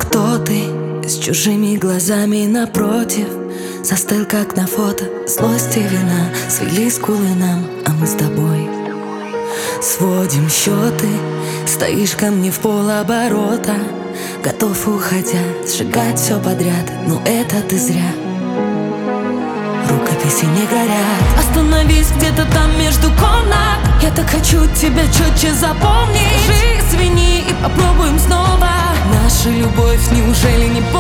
кто ты с чужими глазами напротив? Застыл как на фото, злость и вина свели скулы нам, а мы с тобой сводим счеты. Стоишь ко мне в полоборота, готов, уходя, сжигать все подряд. Но это ты зря, рукописи не горят. Остановись где-то там между комнат. Я так хочу тебя четче запомнить. Скажи, извини и попробуем снова. Наша любовь неужели не